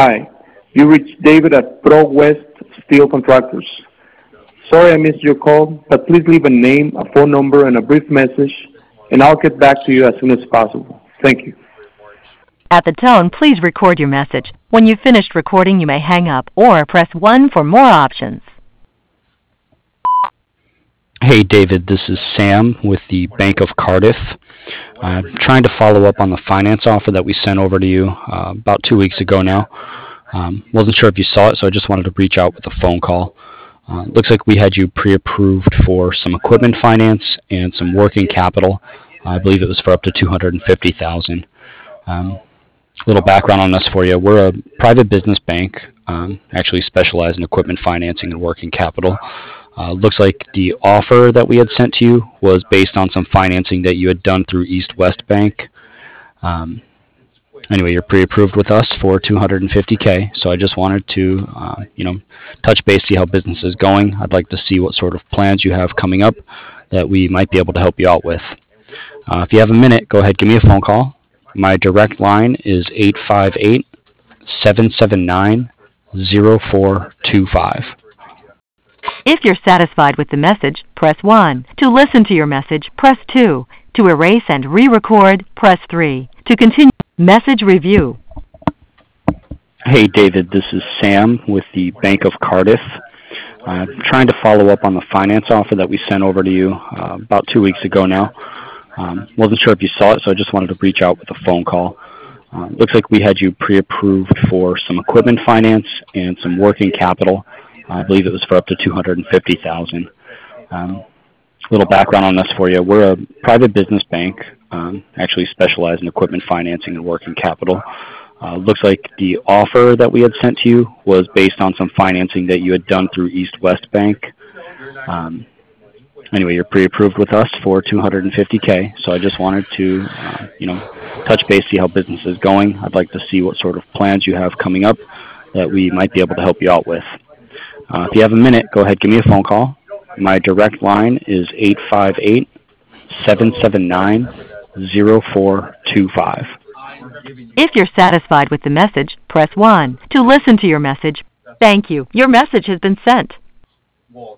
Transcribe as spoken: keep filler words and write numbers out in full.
Hi, you reached David at Pro West Steel Contractors. Sorry I missed your call, but please leave a name, a phone number, and a brief message, and I'll get back to you as soon as possible. Thank you. At the tone, please record your message. When you've finished recording, you may hang up or press one for more options. Hey David, this is Sam with the Bank of Cardiff. I'm trying to follow up on the finance offer that we sent over to you uh, about two weeks ago now. Um, wasn't sure if you saw it, so I just wanted to reach out with a phone call. Uh, looks like we had you pre-approved for some equipment finance and some working capital. I believe it was for up to two hundred fifty thousand dollars. Um, a little background on us for you. We're a private business bank, um, actually specialize in equipment financing and working capital. Uh, looks like the offer that we had sent to you was based on some financing that you had done through East West Bank. Um, anyway, you're pre-approved with us for two hundred fifty thousand dollars, so I just wanted to, uh, you know, touch base, see how business is going. I'd like to see what sort of plans you have coming up that we might be able to help you out with. Uh, if you have a minute, go ahead, give me a phone call. My direct line is eight five eight, seven seven nine, zero four two five. If you're satisfied with the message, press one. To listen to your message, press two. To erase and re-record, press three. To continue, message review. Hey David, this is Sam with the Bank of Cardiff. I'm trying to follow up on the finance offer that we sent over to you uh, about two weeks ago now. Um, wasn't sure if you saw it, so I just wanted to reach out with a phone call. Uh, looks like we had you pre-approved for some equipment finance and some working capital. I believe it was for up to two hundred fifty thousand dollars. Um, a little background on us for you. We're a private business bank, um, actually specialize in equipment financing and working capital. Uh, looks like the offer that we had sent to you was based on some financing that you had done through East West Bank. Um, anyway, you're pre-approved with us for two hundred fifty thousand dollars, so I just wanted to, uh, you know, touch base, see how business is going. I'd like to see what sort of plans you have coming up that we might be able to help you out with. Uh, if you have a minute, go ahead, give me a phone call. My direct line is eight five eight, seven seven nine, zero four two five. If you're satisfied with the message, press one. To listen to your message, thank you. Your message has been sent.